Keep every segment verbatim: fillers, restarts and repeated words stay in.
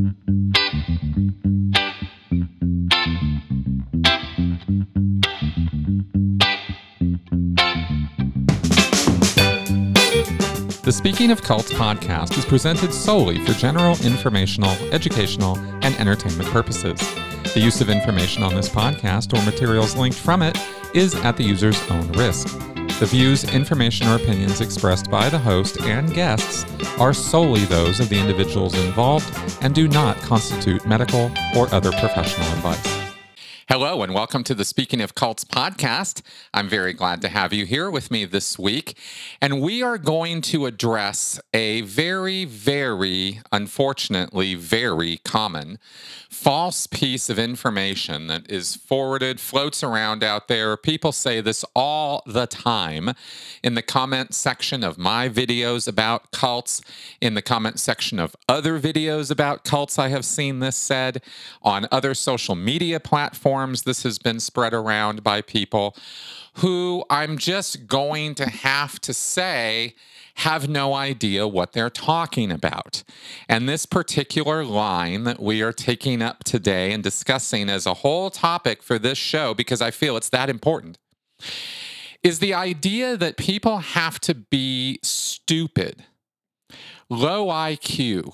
The Speaking of Cults podcast is presented solely for general informational, educational, and entertainment purposes. The use of information on this podcast or materials linked from it is at the user's own risk. The views, information, or opinions expressed by the host and guests are solely those of the individuals involved and do not constitute medical or other professional advice. Hello and welcome to the Speaking of Cults podcast. I'm very glad to have you here with me this week. And we are going to address a very, very, unfortunately, very common false piece of information that is forwarded, floats around out there. People say this all the time in the comment section of my videos about cults, in the comment section of other videos about cults. I have seen this said on other social media platforms. This has been spread around by people who I'm just going to have to say have no idea what they're talking about. And this particular line that we are taking up today and discussing as a whole topic for this show, because I feel it's that important, is the idea that people have to be stupid, low I Q,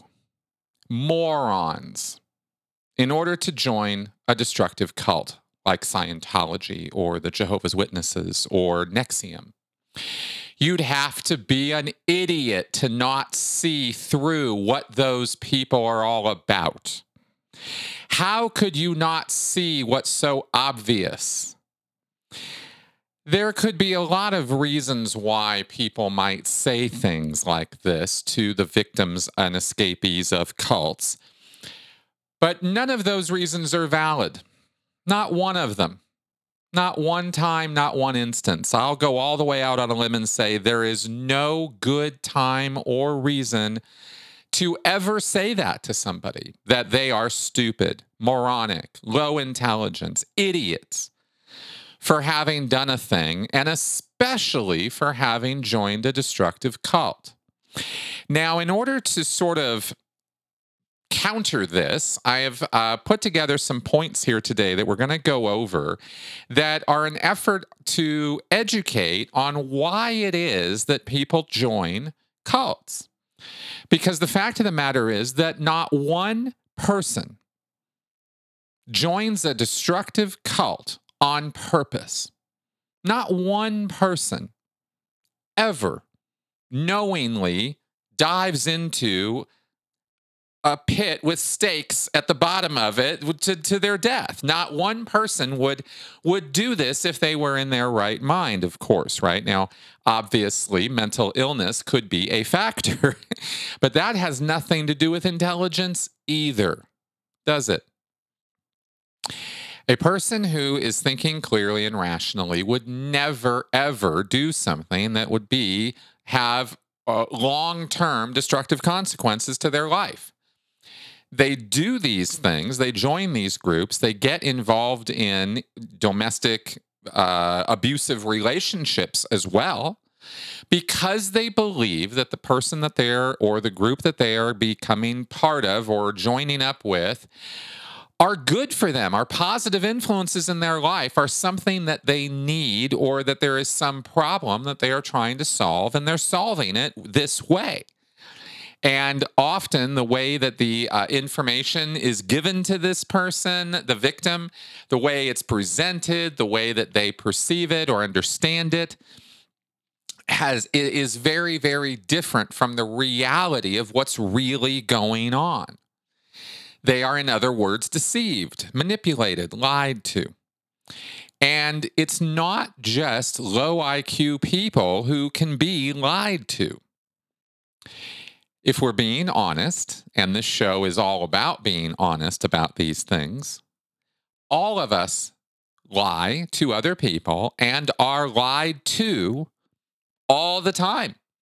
morons, in order to join a destructive cult like Scientology or the Jehovah's Witnesses or NXIVM. You'd have to be an idiot to not see through what those people are all about. How could you not see what's so obvious? There could be a lot of reasons why people might say things like this to the victims and escapees of cults, but none of those reasons are valid. Not one of them. Not one time, not one instance. I'll go all the way out on a limb and say there is no good time or reason to ever say that to somebody, that they are stupid, moronic, low intelligence, idiots for having done a thing, and especially for having joined a destructive cult. Now, in order to sort of counter this, I have uh, put together some points here today that we're going to go over that are an effort to educate on why it is that people join cults. Because the fact of the matter is that not one person joins a destructive cult on purpose. Not one person ever knowingly dives into a pit with stakes at the bottom of it to, to their death. Not one person would would do this if they were in their right mind, of course, right? Now, obviously, mental illness could be a factor, but that has nothing to do with intelligence either, does it? A person who is thinking clearly and rationally would never, ever do something that would be have uh, long-term destructive consequences to their life. They do these things, they join these groups, they get involved in domestic uh, abusive relationships as well, because they believe that the person that they're, or the group that they are becoming part of or joining up with, are good for them, are positive influences in their life, are something that they need, or that there is some problem that they are trying to solve, and they're solving it this way. And often the way that the uh, information is given to this person, the victim, the way it's presented, the way that they perceive it or understand it, has it is very, very different from the reality of what's really going on. They are, in other words, deceived, manipulated, lied to. And it's not just low I Q people who can be lied to. If we're being honest, and this show is all about being honest about these things, all of us lie to other people and are lied to all the time.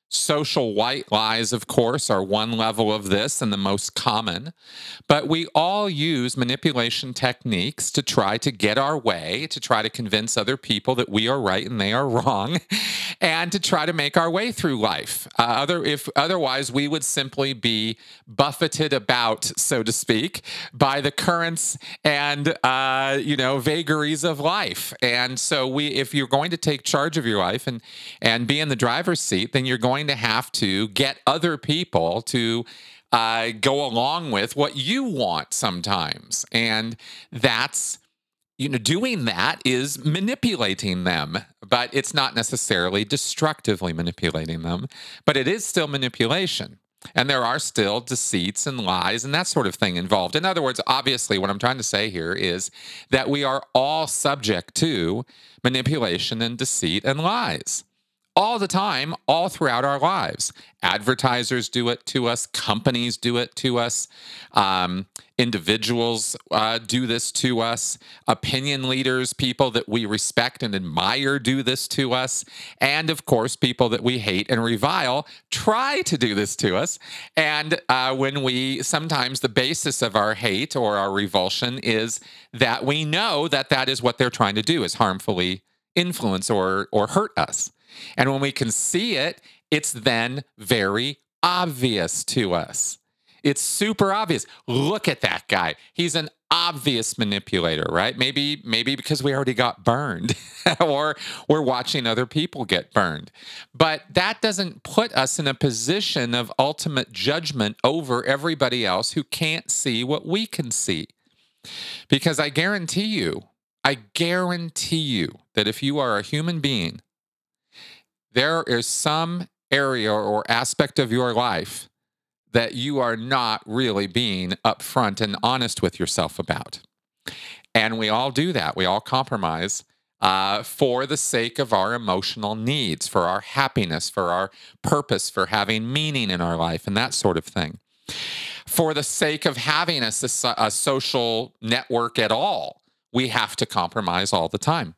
Social white lies, of course, are one level of this and the most common, but we all use manipulation techniques to try to get our way, to try to convince other people that we are right and they are wrong, and to try to make our way through life. Uh, other, if otherwise, we would simply be buffeted about, so to speak, by the currents and uh, you know vagaries of life. And so, we, if you're going to take charge of your life and and be in the driver's seat, then you're going to have to get other people to uh, go along with what you want sometimes. And that's, you know, doing that is manipulating them, but it's not necessarily destructively manipulating them, but it is still manipulation. And there are still deceits and lies and that sort of thing involved. In other words, obviously, what I'm trying to say here is that we are all subject to manipulation and deceit and lies all the time, all throughout our lives. Advertisers do it to us, companies do it to us, um, individuals uh, do this to us, opinion leaders, people that we respect and admire do this to us, and of course, people that we hate and revile try to do this to us. And uh, when we, sometimes the basis of our hate or our revulsion is that we know that that is what they're trying to do, is harmfully influence or or hurt us. And when we can see it, it's then very obvious to us. It's super obvious. Look at that guy. He's an obvious manipulator, right? Maybe, maybe because we already got burned or we're watching other people get burned. But that doesn't put us in a position of ultimate judgment over everybody else who can't see what we can see. Because I guarantee you, I guarantee you that if you are a human being, there is some area or aspect of your life that you are not really being upfront and honest with yourself about. And we all do that. We all compromise uh, for the sake of our emotional needs, for our happiness, for our purpose, for having meaning in our life, and that sort of thing. For the sake of having a, a social network at all, we have to compromise all the time.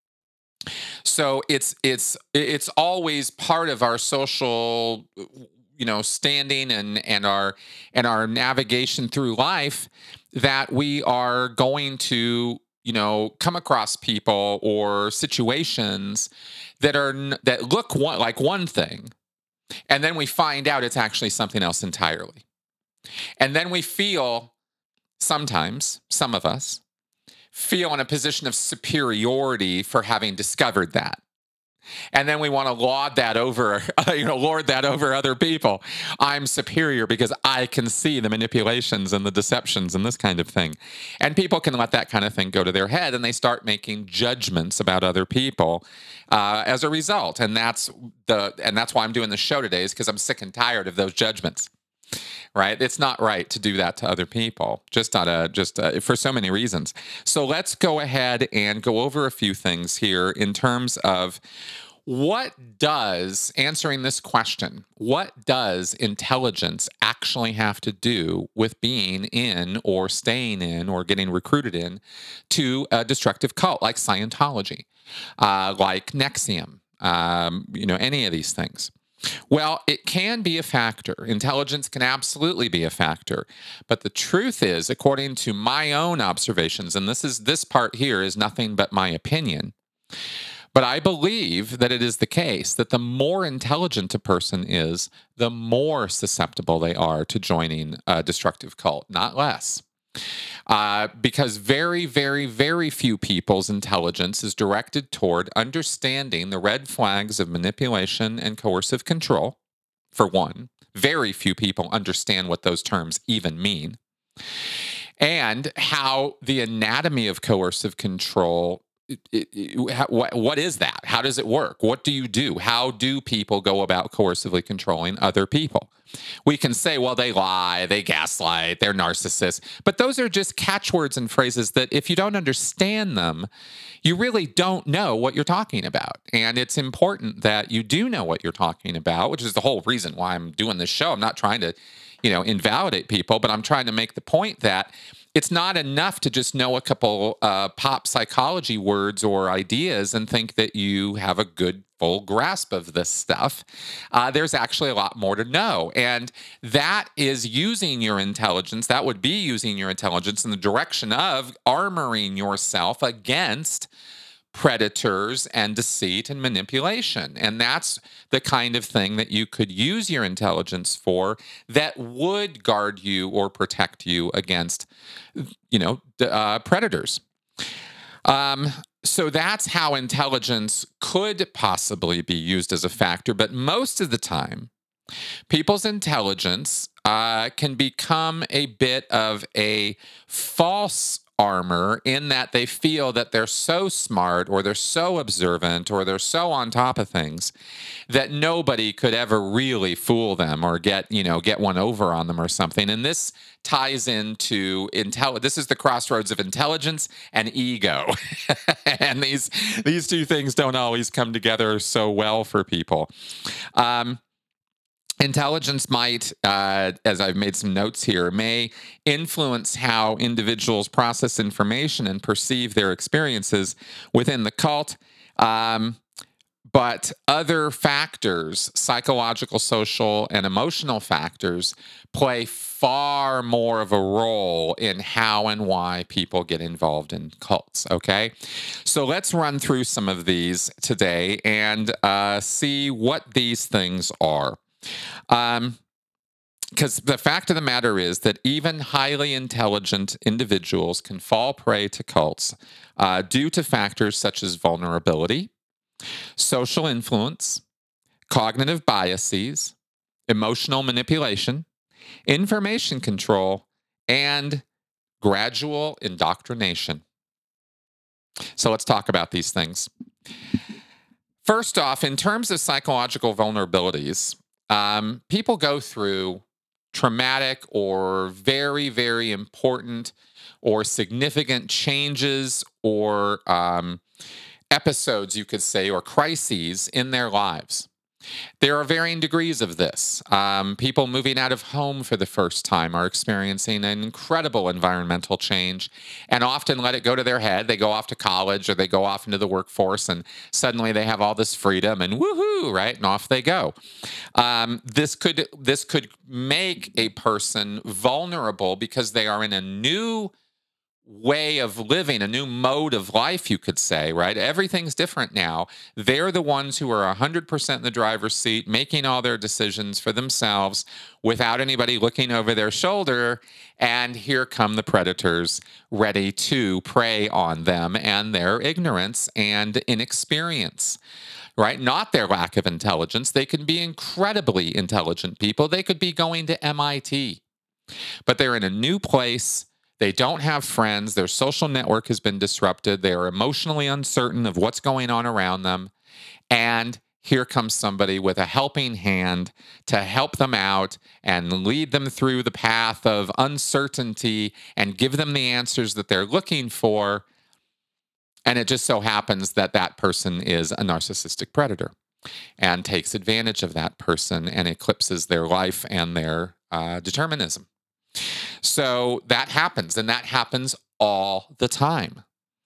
So it's it's it's always part of our social, you know, standing and and our and our navigation through life that we are going to, you know, come across people or situations that are that look one, like one thing, and then we find out it's actually something else entirely. And then we feel, sometimes, some of us feel in a position of superiority for having discovered that. And then we want to laud that over, you know, lord that over other people. I'm superior because I can see the manipulations and the deceptions and this kind of thing. And people can let that kind of thing go to their head, and they start making judgments about other people uh, as a result. And that's the and that's why I'm doing the show today, is because I'm sick and tired of those judgments. Right? It's not right to do that to other people, just not a, just a, for so many reasons. So let's go ahead and go over a few things here in terms of what does, answering this question, what does intelligence actually have to do with being in or staying in or getting recruited in to a destructive cult like Scientology, uh, like NXIVM, um, you know, any of these things? Well, it can be a factor. Intelligence can absolutely be a factor. But the truth is, according to my own observations, and this is this part here is nothing but my opinion, but I believe that it is the case that the more intelligent a person is, the more susceptible they are to joining a destructive cult, not less. Uh, because very, very, very few people's intelligence is directed toward understanding the red flags of manipulation and coercive control, for one. Very few people understand what those terms even mean. And how the anatomy of coercive control, it, it, it, how, what, what is that? How does it work? What do you do? How do people go about coercively controlling other people? We can say, well, they lie, they gaslight, they're narcissists. But those are just catchwords and phrases that if you don't understand them, you really don't know what you're talking about. And it's important that you do know what you're talking about, which is the whole reason why I'm doing this show. I'm not trying to, you know, invalidate people, but I'm trying to make the point that it's not enough to just know a couple uh, pop psychology words or ideas and think that you have a good full grasp of this stuff. Uh, there's actually a lot more to know. And that is using your intelligence. That would be using your intelligence in the direction of armoring yourself against predators and deceit and manipulation. And that's the kind of thing that you could use your intelligence for that would guard you or protect you against, you know, uh, predators. Um, so that's how intelligence could possibly be used as a factor. But most of the time, people's intelligence uh, can become a bit of a false armor in that they feel that they're so smart or they're so observant or they're so on top of things that nobody could ever really fool them or get, you know, get one over on them or something. And this ties into intel. This is the crossroads of intelligence and ego. And these these two things don't always come together so well for people. Um, Intelligence might, uh, as I've made some notes here, may influence how individuals process information and perceive their experiences within the cult. Um, but other factors, psychological, social, and emotional factors, play far more of a role in how and why people get involved in cults. Okay. So let's run through some of these today and uh, see what these things are. Um, because the fact of the matter is that even highly intelligent individuals can fall prey to cults uh, due to factors such as vulnerability, social influence, cognitive biases, emotional manipulation, information control, and gradual indoctrination. So let's talk about these things. First off, in terms of psychological vulnerabilities, um, people go through traumatic or very, very important or significant changes or um, episodes, you could say, or crises in their lives. There are varying degrees of this. Um, people moving out of home for the first time are experiencing an incredible environmental change and often let it go to their head. They go off to college or they go off into the workforce and suddenly they have all this freedom and woohoo, right? And off they go. Um, this could this could make a person vulnerable because they are in a new way of living, a new mode of life, you could say, right? Everything's different now. They're the ones who are one hundred percent in the driver's seat, making all their decisions for themselves without anybody looking over their shoulder. And here come the predators ready to prey on them and their ignorance and inexperience. Right? Not their lack of intelligence. They can be incredibly intelligent people. They could be going to M I T, but they're in a new place. They don't have friends. Their social network has been disrupted. They are emotionally uncertain of what's going on around them. And here comes somebody with a helping hand to help them out and lead them through the path of uncertainty and give them the answers that they're looking for. And it just so happens that that person is a narcissistic predator and takes advantage of that person and eclipses their life and their uh, determinism. So that happens, and that happens all the time.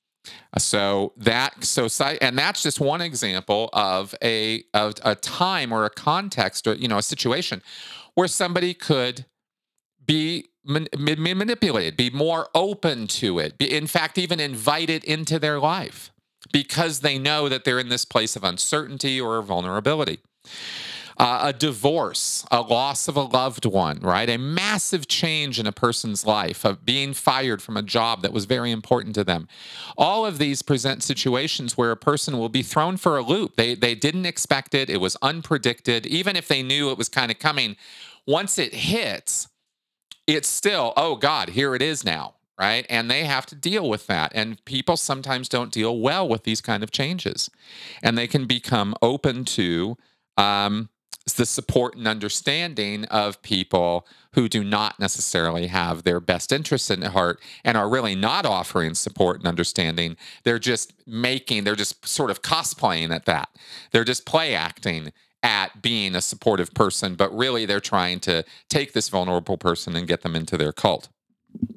So that so and that's just one example of a of a time or a context or you know a situation where somebody could be man, manipulated, be more open to it, be, in fact, even invited into their life because they know that they're in this place of uncertainty or vulnerability. Uh, a divorce, a loss of a loved one, right? A massive change in a person's life, of being fired from a job that was very important to them. All of these present situations where a person will be thrown for a loop. They they didn't expect it. It was unpredicted. Even if they knew it was kind of coming, once it hits, it's still, oh God, here it is now, right? And they have to deal with that. And people sometimes don't deal well with these kind of changes. And they can become open to um, the support and understanding of people who do not necessarily have their best interests in heart and are really not offering support and understanding. They're just making, they're just sort of cosplaying at that. They're just play acting at being a supportive person, but really they're trying to take this vulnerable person and get them into their cult.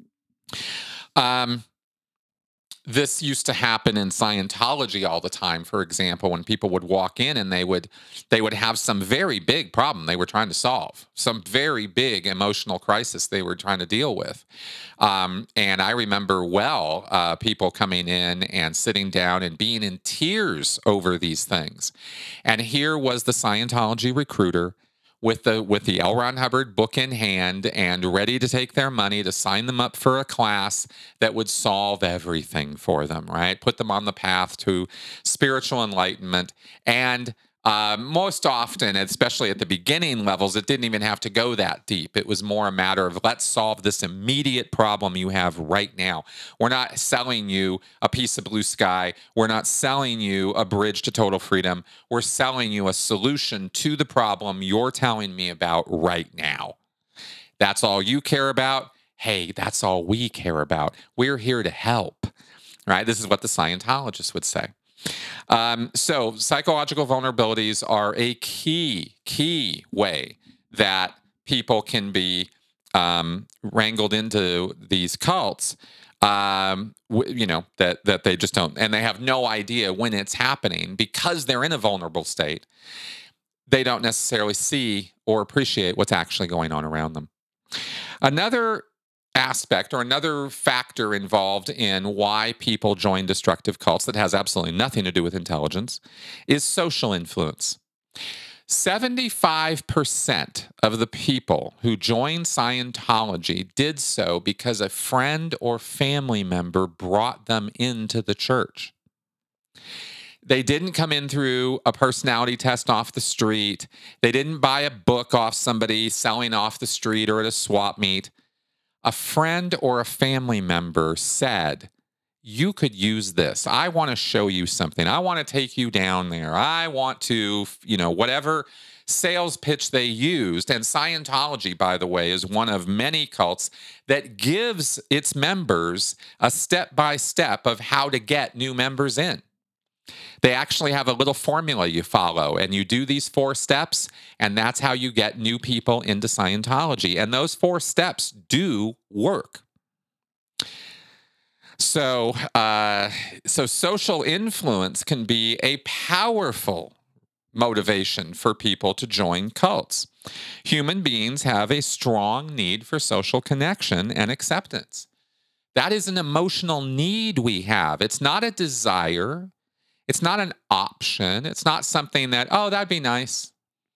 Um, this used to happen in Scientology all the time. For example, when people would walk in and they would they would have some very big problem they were trying to solve, some very big emotional crisis they were trying to deal with. Um, and I remember well uh, people coming in and sitting down and being in tears over these things. And here was the Scientology recruiter with the with the L. Ron Hubbard book in hand and ready to take their money to sign them up for a class that would solve everything for them, right? Put them on the path to spiritual enlightenment. And uh, most often, especially at the beginning levels, it didn't even have to go that deep. It was more a matter of let's solve this immediate problem you have right now. We're not selling you a piece of blue sky. We're not selling you a bridge to total freedom. We're selling you a solution to the problem you're telling me about right now. That's all you care about. Hey, that's all we care about. We're here to help, right? This is what the Scientologists would say. Um, so, psychological vulnerabilities are a key, key way that people can be um, wrangled into these cults. Um, w- you know that that they just don't, and they have no idea when it's happening because they're in a vulnerable state. They don't necessarily see or appreciate what's actually going on around them. Another aspect or another factor involved in why people join destructive cults that has absolutely nothing to do with intelligence is social influence. seventy-five percent of the people who joined Scientology did so because a friend or family member brought them into the church. They didn't come in through a personality test off the street. They didn't buy a book off somebody selling off the street or at a swap meet. A friend or a family member said, you could use this. I want to show you something. I want to take you down there. I want to, you know, whatever sales pitch they used. And Scientology, by the way, is one of many cults that gives its members a step by step of how to get new members in. They actually have a little formula you follow, and you do these four steps, and that's how you get new people into Scientology. And those four steps do work. So, uh, so social influence can be a powerful motivation for people to join cults. Human beings have a strong need for social connection and acceptance. That is an emotional need we have. It's not a desire. It's not an option. It's not something that, oh, that'd be nice.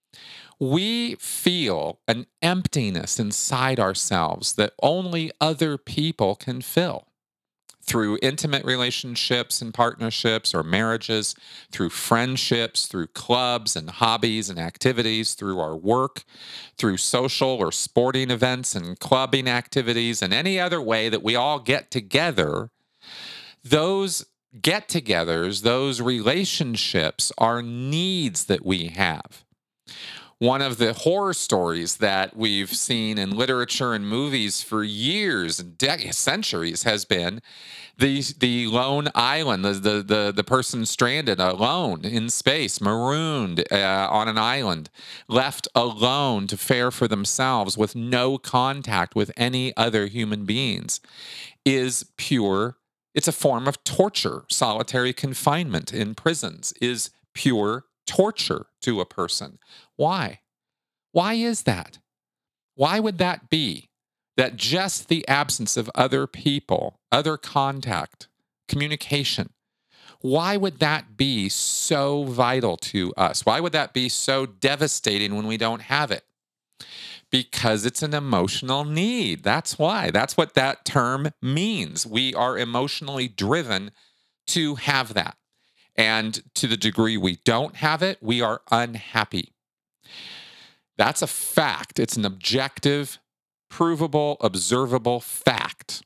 We feel an emptiness inside ourselves that only other people can fill through intimate relationships and partnerships or marriages, through friendships, through clubs and hobbies and activities, through our work, through social or sporting events and clubbing activities, and any other way that we all get together. Those get togethers, those relationships are needs that we have. One of the horror stories that we've seen in literature and movies for years and de- centuries has been the the lone island, the, the the the person stranded alone in space, marooned uh, on an island, left alone to fare for themselves with no contact with any other human beings, is pure. It's a form of torture. Solitary confinement in prisons is pure torture to a person. Why? Why is that? Why would that be? That just the absence of other people, other contact, communication, why would that be so vital to us? Why would that be so devastating when we don't have it? Because it's an emotional need. That's why. That's what that term means. We are emotionally driven to have that. And to the degree we don't have it, we are unhappy. That's a fact. It's an objective, provable, observable fact.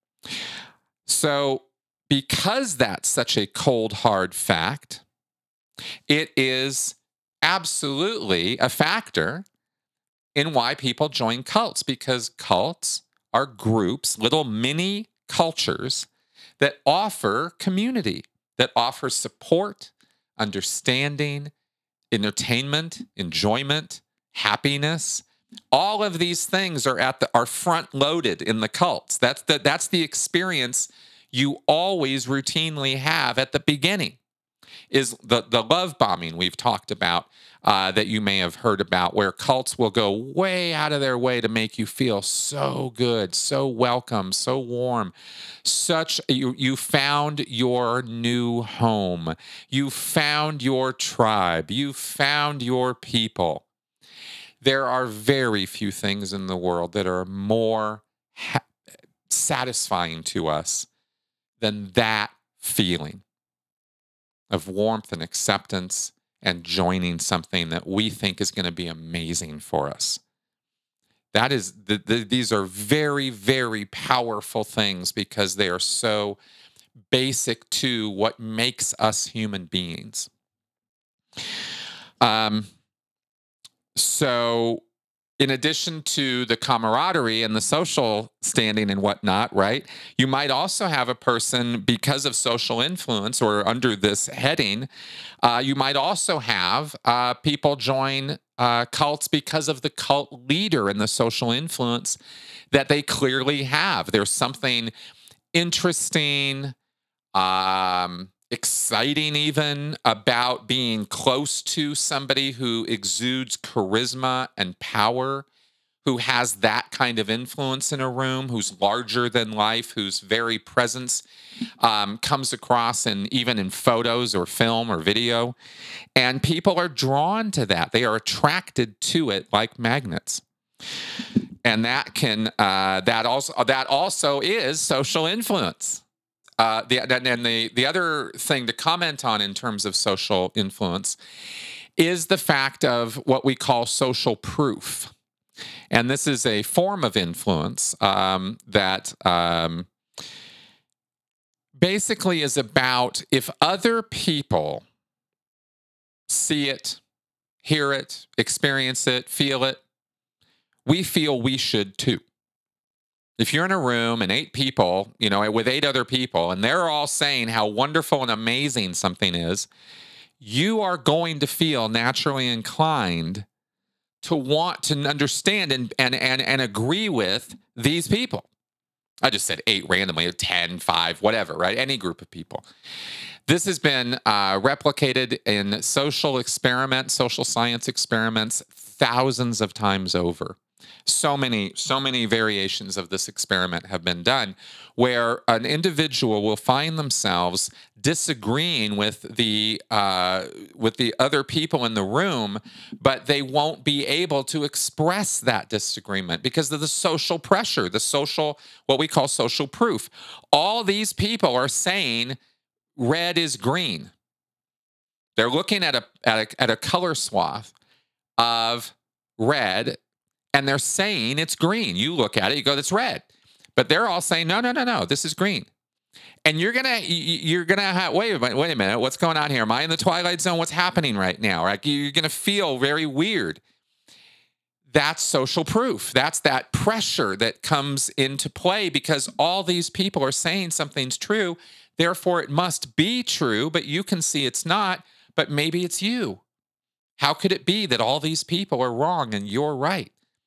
So, because that's such a cold, hard fact, it is absolutely a factor in why people join cults, because cults are groups, little mini cultures that offer community, that offer support, understanding, entertainment, enjoyment, happiness, All of these things are at the are front loaded in the cults. That's the that's the experience you always routinely have at the beginning. Is the the love bombing we've talked about, uh, that you may have heard about, where cults will go way out of their way to make you feel so good, so welcome, so warm, such you you found your new home, you found your tribe, you found your people. There are very few things in the world that are more ha- satisfying to us than that feeling of warmth and acceptance and joining something that we think is going to be amazing for us. That is, the, the, these are very, very powerful things because they are so basic to what makes us human beings. Um, so, in addition to the camaraderie and the social standing and whatnot, right? You might also have a person, because of social influence or under this heading, uh, you might also have uh, people join uh, cults because of the cult leader and the social influence that they clearly have. There's something interesting, um, exciting even about being close to somebody who exudes charisma and power, who has that kind of influence in a room, who's larger than life, whose very presence um, comes across in even in photos or film or video. And people are drawn to that. They are attracted to it like magnets. And that can uh, that also that also is social influence. Uh, the, and the, the other thing to comment on in terms of social influence is the fact of what we call social proof. And this is a form of influence um, that um, basically is about if other people see it, hear it, experience it, feel it, we feel we should too. If you're in a room and eight people, you know, with eight other people, and they're all saying how wonderful and amazing something is, you are going to feel naturally inclined to want to understand and and and, and agree with these people. I just said eight randomly, ten, five, whatever, right? Any group of people. This has been uh, replicated in social experiments, social science experiments, thousands of times over. So many, so many variations of this experiment have been done where an individual will find themselves disagreeing with the uh, with the other people in the room, but they won't be able to express that disagreement because of the social pressure, the social, what we call social proof. All these people are saying red is green. They're looking at a at a, at a color swath of red, and they're saying it's green. You look at it, you go, "That's red," but they're all saying, "No, no, no, no, this is green." And you're gonna you're gonna have, wait a minute, wait a minute, what's going on here? Am I in the twilight zone? What's happening right now? Right? You're gonna feel very weird. That's social proof. That's that pressure that comes into play because all these people are saying something's true. Therefore, it must be true, but you can see it's not, but maybe it's you. How could it be that all these people are wrong and you're right?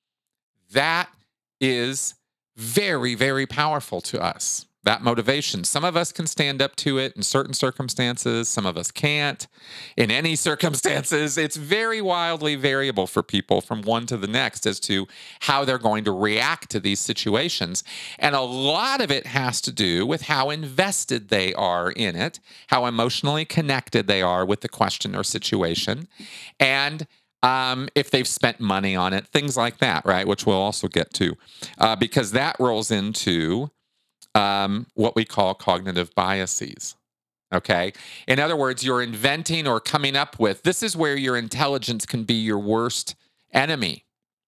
That is very, very powerful to us, that motivation. Some of us can stand up to it in certain circumstances. Some of us can't. In any circumstances, it's very wildly variable for people from one to the next as to how they're going to react to these situations. And a lot of it has to do with how invested they are in it, how emotionally connected they are with the question or situation, and Um, if they've spent money on it, things like that, right? Which we'll also get to, uh, because that rolls into um, what we call cognitive biases. Okay. In other words, you're inventing or coming up with, this is where your intelligence can be your worst enemy.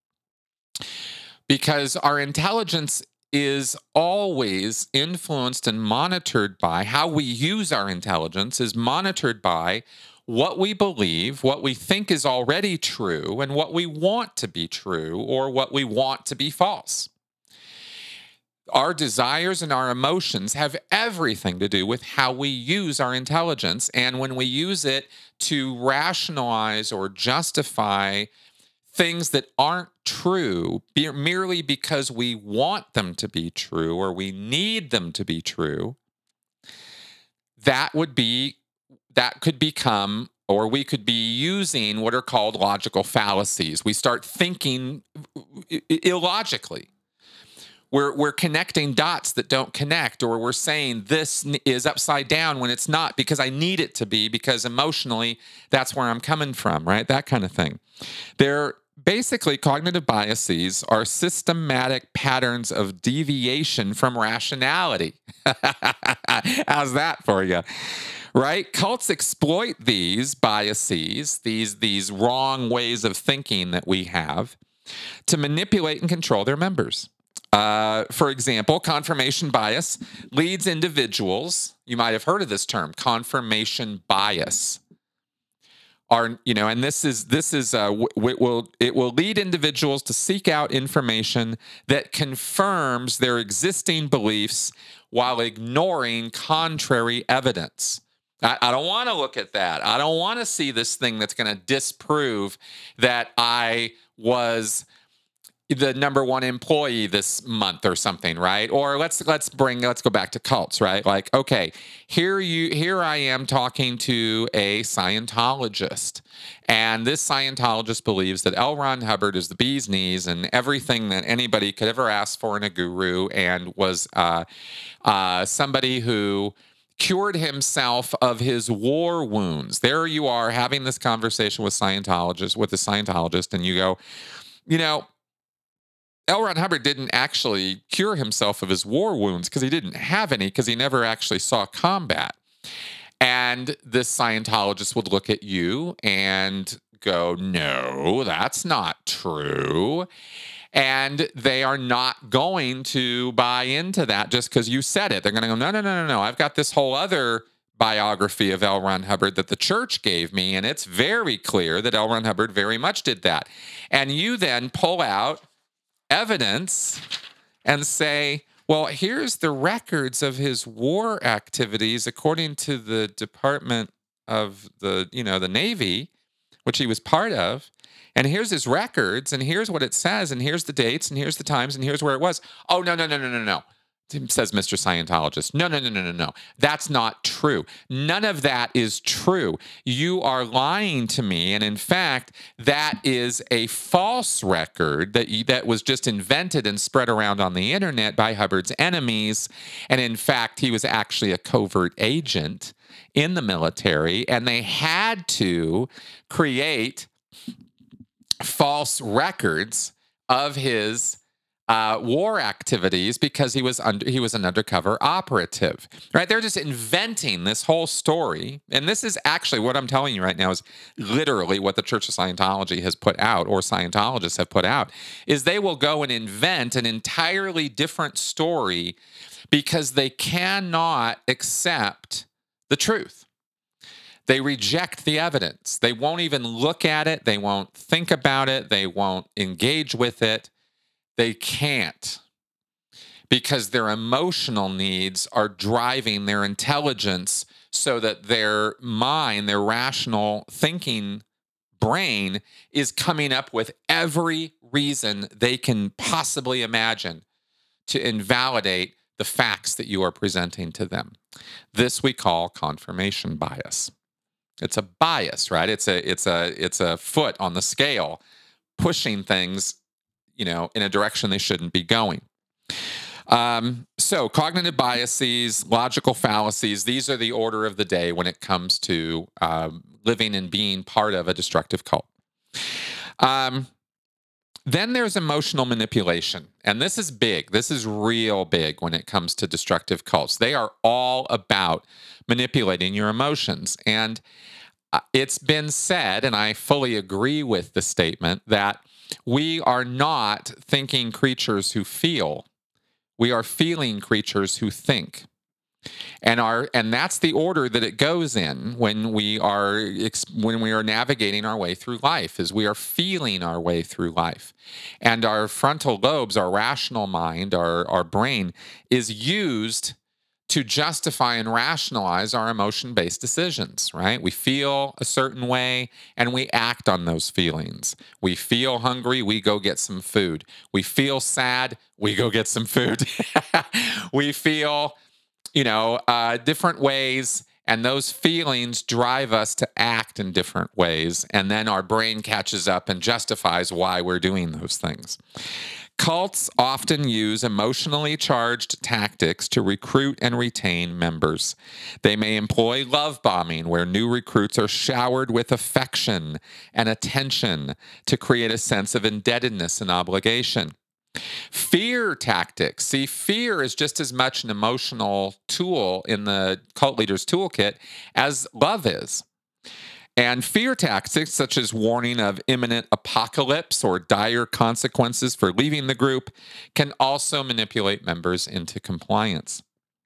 Because our intelligence is always influenced and monitored by how we use our intelligence, is monitored by what we believe, what we think is already true, and what we want to be true or what we want to be false. Our desires and our emotions have everything to do with how we use our intelligence. And when we use it to rationalize or justify things that aren't true be- merely because we want them to be true or we need them to be true, that would be, that could become, or we could be using what are called logical fallacies. We start thinking illogically. We're, we're connecting dots that don't connect, or we're saying this is upside down when it's not because I need it to be, because emotionally that's where I'm coming from, right? That kind of thing. They're basically, cognitive biases are systematic patterns of deviation from rationality. How's that for you? Right? Cults exploit these biases, these, these wrong ways of thinking that we have, to manipulate and control their members. Uh, for example, confirmation bias leads individuals, you might have heard of this term, confirmation bias. Are, you know, and this is this is uh, w- it will it will lead individuals to seek out information that confirms their existing beliefs while ignoring contrary evidence. I, I don't want to look at that. I don't want to see this thing that's going to disprove that I was the number one employee this month or something, right? Or let's let's bring let's go back to cults, right? Like, okay, here you here I am talking to a Scientologist, and this Scientologist believes that L. Ron Hubbard is the bee's knees and everything that anybody could ever ask for in a guru, and was uh, uh, somebody who cured himself of his war wounds. There you are having this conversation with Scientologist with a Scientologist, and you go, you know, L. Ron Hubbard didn't actually cure himself of his war wounds because he didn't have any, because he never actually saw combat. And this Scientologist would look at you and go, no, that's not true. And they are not going to buy into that just because you said it. They're going to go, no, no, no, no, no. I've got this whole other biography of L. Ron Hubbard that the church gave me, and it's very clear that L. Ron Hubbard very much did that. And you then pull out evidence and say, well, here's the records of his war activities according to the Department of the, you know, the Navy, which he was part of. And here's his records, and here's what it says, and here's the dates, and here's the times, and here's where it was. Oh, no, no, no, no, no, no. Says Mister Scientologist. No, no, no, no, no, no. That's not true. None of that is true. You are lying to me. And in fact, that is a false record that you, that was just invented and spread around on the internet by Hubbard's enemies. And in fact, he was actually a covert agent in the military, and they had to create false records of his Uh, war activities because he was under, he was an undercover operative, right? They're just inventing this whole story, and this is actually what I'm telling you right now is literally what the Church of Scientology has put out, or Scientologists have put out, is they will go and invent an entirely different story because they cannot accept the truth. They reject the evidence. They won't even look at it. They won't think about it. They won't engage with it. They can't, because their emotional needs are driving their intelligence so that their mind, their rational thinking brain, is coming up with every reason they can possibly imagine to invalidate the facts that you are presenting to them. This we call confirmation bias. It's a bias, right? It's a it's a it's a foot on the scale pushing things, you know, in a direction they shouldn't be going. Um, so cognitive biases, logical fallacies, these are the order of the day when it comes to um, living and being part of a destructive cult. Um, then there's emotional manipulation. And this is big. This is real big when it comes to destructive cults. They are all about manipulating your emotions. And uh, it's been said, and I fully agree with the statement, that we are not thinking creatures who feel. We are feeling creatures who think. And our and that's the order that it goes in when we are when we are navigating our way through life, is we are feeling our way through life. And our frontal lobes, our rational mind, our, our brain is used to justify and rationalize our emotion-based decisions, right? We feel a certain way and we act on those feelings. We feel hungry, we go get some food. We feel sad, we go get some food. We feel, you know, uh, different ways, and those feelings drive us to act in different ways. And then our brain catches up and justifies why we're doing those things. Cults often use emotionally charged tactics to recruit and retain members. They may employ love bombing, where new recruits are showered with affection and attention to create a sense of indebtedness and obligation. Fear tactics. See, fear is just as much an emotional tool in the cult leader's toolkit as love is. And fear tactics, such as warning of imminent apocalypse or dire consequences for leaving the group, can also manipulate members into compliance.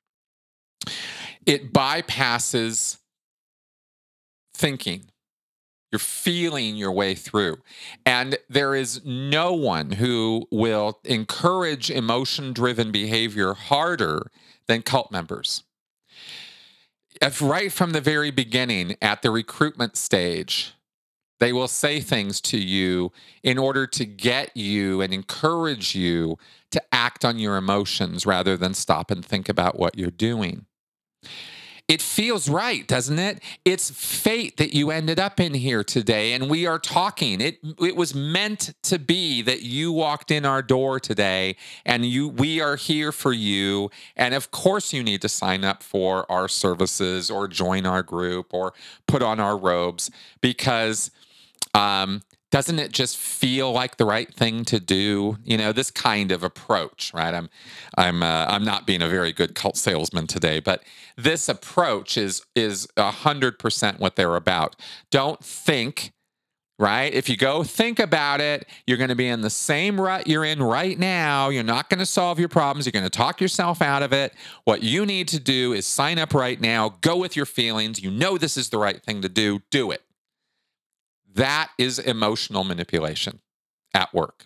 It bypasses thinking. You're feeling your way through. And there is no one who will encourage emotion-driven behavior harder than cult members. If right from the very beginning at the recruitment stage, they will say things to you in order to get you and encourage you to act on your emotions rather than stop and think about what you're doing. It feels right, doesn't it? It's fate that you ended up in here today, and we are talking. It it was meant to be that you walked in our door today, and you we are here for you. And of course, you need to sign up for our services or join our group or put on our robes, because um, doesn't it just feel like the right thing to do? You know, this kind of approach, right? I'm, I'm, uh, I'm not being a very good cult salesman today, but this approach is is a hundred percent what they're about. Don't think, right? If you go think about it, you're going to be in the same rut you're in right now. You're not going to solve your problems. You're going to talk yourself out of it. What you need to do is sign up right now. Go with your feelings. You know this is the right thing to do. Do it. That is emotional manipulation at work.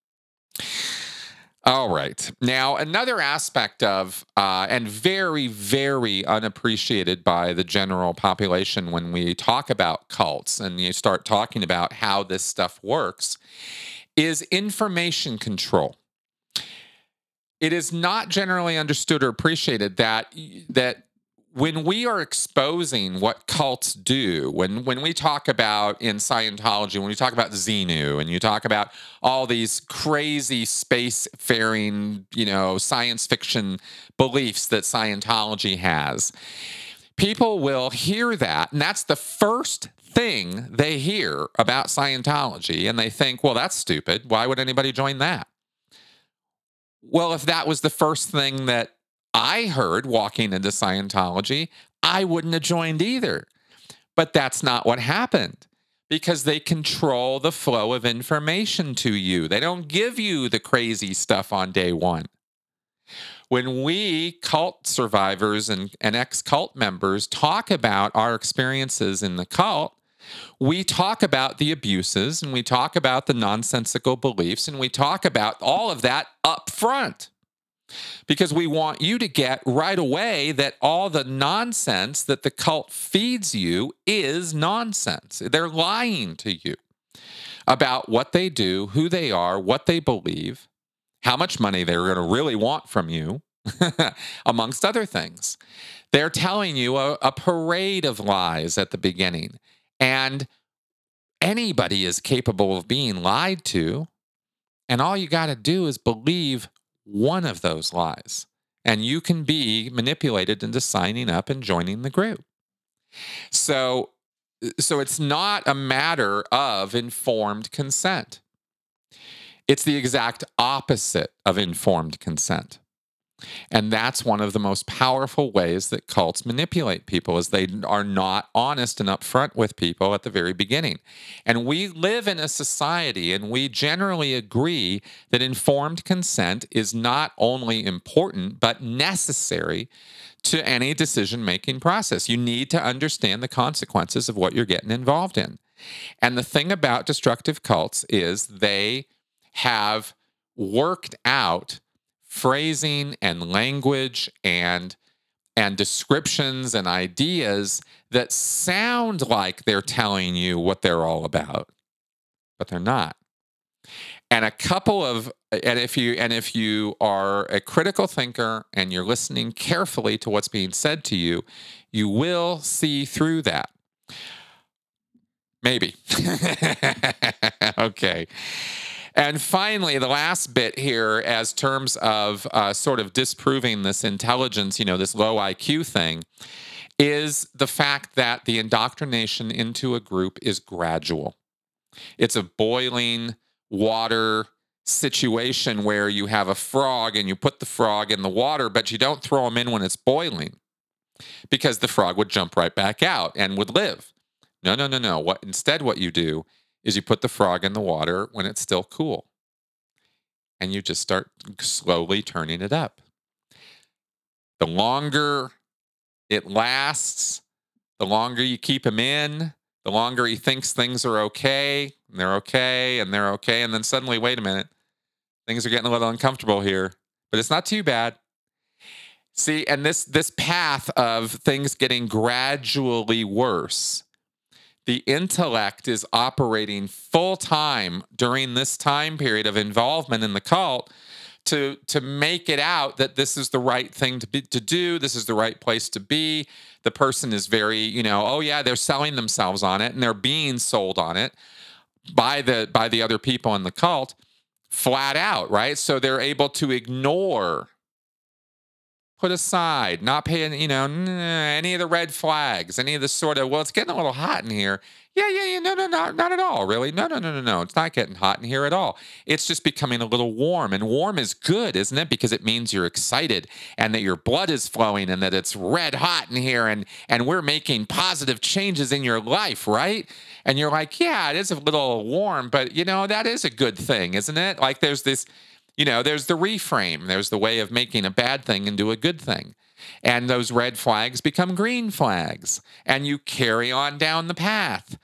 All right. Now, another aspect of, uh, and very, very unappreciated by the general population when we talk about cults and you start talking about how this stuff works, is information control. It is not generally understood or appreciated that that when we are exposing what cults do, when when we talk about in Scientology, when we talk about Xenu, and you talk about all these crazy space-faring, you know, science fiction beliefs that Scientology has, people will hear that, and that's the first thing they hear about Scientology, and they think, well, that's stupid. Why would anybody join that? Well, if that was the first thing that I heard walking into Scientology, I wouldn't have joined either. But that's not what happened, because they control the flow of information to you. They don't give you the crazy stuff on day one. When we cult survivors and, and ex-cult members talk about our experiences in the cult, we talk about the abuses and we talk about the nonsensical beliefs and we talk about all of that up front. Because we want you to get right away that all the nonsense that the cult feeds you is nonsense. They're lying to you about what they do, who they are, what they believe, how much money they're going to really want from you, amongst other things. They're telling you a, a parade of lies at the beginning. And anybody is capable of being lied to. And all you got to do is believe one of those lies, and you can be manipulated into signing up and joining the group. So, so it's not a matter of informed consent. It's the exact opposite of informed consent. And that's one of the most powerful ways that cults manipulate people, is they are not honest and upfront with people at the very beginning. And we live in a society, and we generally agree that informed consent is not only important, but necessary to any decision-making process. You need to understand the consequences of what you're getting involved in. And the thing about destructive cults is they have worked out phrasing and language and and descriptions and ideas that sound like they're telling you what they're all about, but they're not. And a couple of and if you and if you are a critical thinker and you're listening carefully to what's being said to you, you will see through that. Maybe. Okay. And finally, the last bit here, as terms of uh, sort of disproving this intelligence, you know, this low I Q thing, is the fact that the indoctrination into a group is gradual. It's a boiling water situation where you have a frog and you put the frog in the water, but you don't throw him in when it's boiling because the frog would jump right back out and would live. No, no, no, no. What instead what you do is you put the frog in the water when it's still cool. And you just start slowly turning it up. The longer it lasts, the longer you keep him in, the longer he thinks things are okay, and they're okay, and they're okay, and then suddenly, wait a minute, things are getting a little uncomfortable here, but it's not too bad. See, and this this path of things getting gradually worse, the intellect is operating full time during this time period of involvement in the cult to to make it out that this is the right thing to be, to do. This is the right place to be. The person is very, you know, oh yeah, they're selling themselves on it and they're being sold on it by the by the other people in the cult flat out, right? So they're able to ignore, put aside, not paying, you know, any of the red flags, any of the sort of, well, it's getting a little hot in here. Yeah, yeah, yeah. No, no, no, not at all, really. No, no, no, no, no. It's not getting hot in here at all. It's just becoming a little warm. And warm is good, isn't it? Because it means you're excited and that your blood is flowing and that it's red hot in here and and we're making positive changes in your life, right? And you're like, yeah, it is a little warm, but you know, that is a good thing, isn't it? Like there's this, you know, there's the reframe. There's the way of making a bad thing into a good thing. And those red flags become green flags. And you carry on down the path.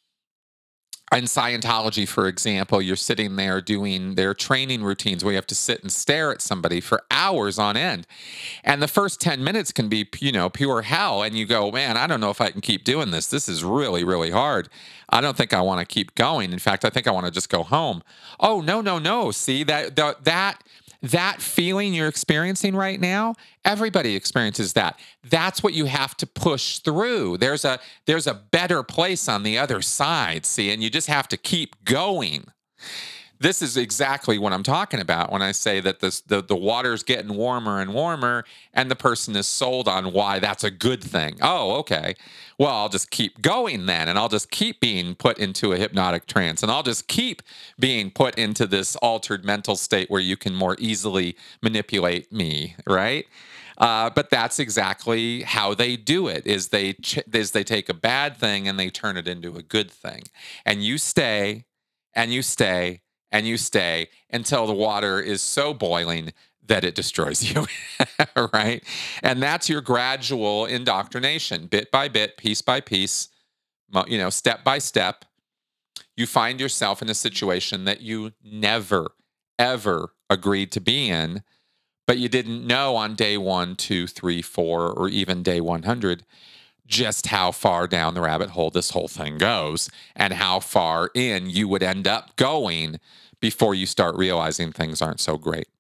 In Scientology, for example, you're sitting there doing their training routines where you have to sit and stare at somebody for hours on end. And the first ten minutes can be, you know, pure hell. And you go, man, I don't know if I can keep doing this. This is really, really hard. I don't think I want to keep going. In fact, I think I want to just go home. Oh, no, no, no. See, that that that that feeling you're experiencing right now, everybody experiences that. That's what you have to push through. There's a there's a better place on the other side, see, and you just have to keep going. This is exactly what I'm talking about when I say that this, the, the water's getting warmer and warmer and the person is sold on why that's a good thing. Oh, okay. Well, I'll just keep going then, and I'll just keep being put into a hypnotic trance, and I'll just keep being put into this altered mental state where you can more easily manipulate me, right? Uh, but that's exactly how they do it. Is they ch- is they take a bad thing and they turn it into a good thing, and you stay, and you stay, and you stay until the water is so boiling that it destroys you, right? And that's your gradual indoctrination, bit by bit, piece by piece, you know, step by step. You find yourself in a situation that you never, ever agreed to be in, but you didn't know on day one, two, three, four, or even day one hundred just how far down the rabbit hole this whole thing goes and how far in you would end up going before you start realizing things aren't so great.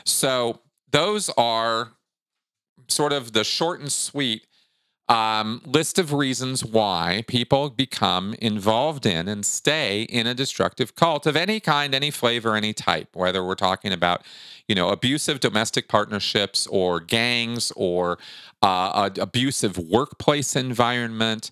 So those are sort of the short and sweet um, list of reasons why people become involved in and stay in a destructive cult of any kind, any flavor, any type, whether we're talking about, you know, abusive domestic partnerships or gangs or uh, an abusive workplace environment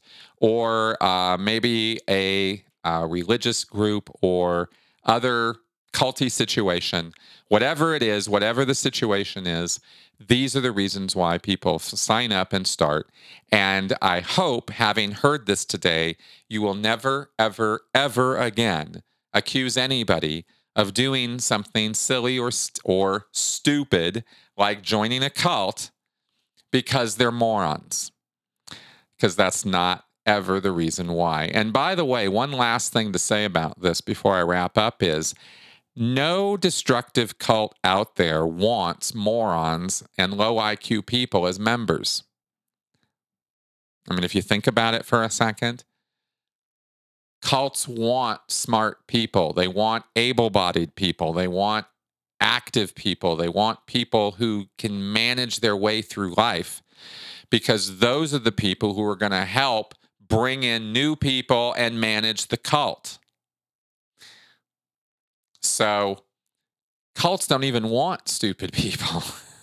or uh, maybe a uh, religious group or other culty situation. Whatever it is, whatever the situation is, these are the reasons why people sign up and start. And I hope, having heard this today, you will never, ever, ever again accuse anybody of doing something silly or st- or stupid like joining a cult because they're morons. Because that's not ever the reason why. And by the way, one last thing to say about this before I wrap up is No destructive cult out there wants morons and low I Q people as members. I mean, if you think about it for a second, cults want smart people. They want able bodied people. They want active people. They want people who can manage their way through life, because those are the people who are going to help bring in new people and manage the cult. So cults don't even want stupid people.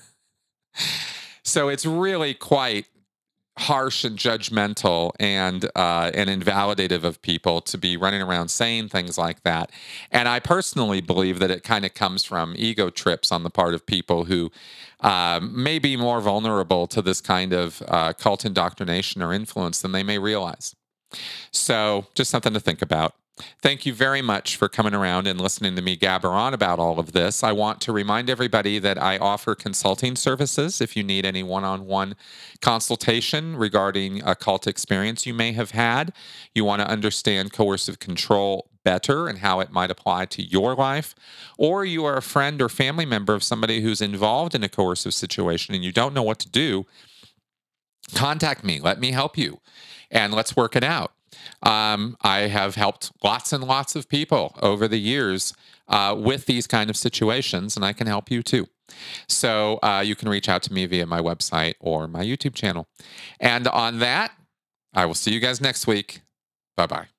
So it's really quite harsh and judgmental and uh, and invalidative of people to be running around saying things like that. And I personally believe that it kind of comes from ego trips on the part of people who uh, may be more vulnerable to this kind of uh, cult indoctrination or influence than they may realize. So just something to think about. Thank you very much for coming around and listening to me gabber on about all of this. I want to remind everybody that I offer consulting services if you need any one-on-one consultation regarding a cult experience you may have had. You want to understand coercive control better and how it might apply to your life, or you are a friend or family member of somebody who's involved in a coercive situation and you don't know what to do. Contact me. Let me help you, and let's work it out. Um, I have helped lots and lots of people over the years uh, with these kind of situations, and I can help you too. So uh, you can reach out to me via my website or my YouTube channel. And on that, I will see you guys next week. Bye-bye.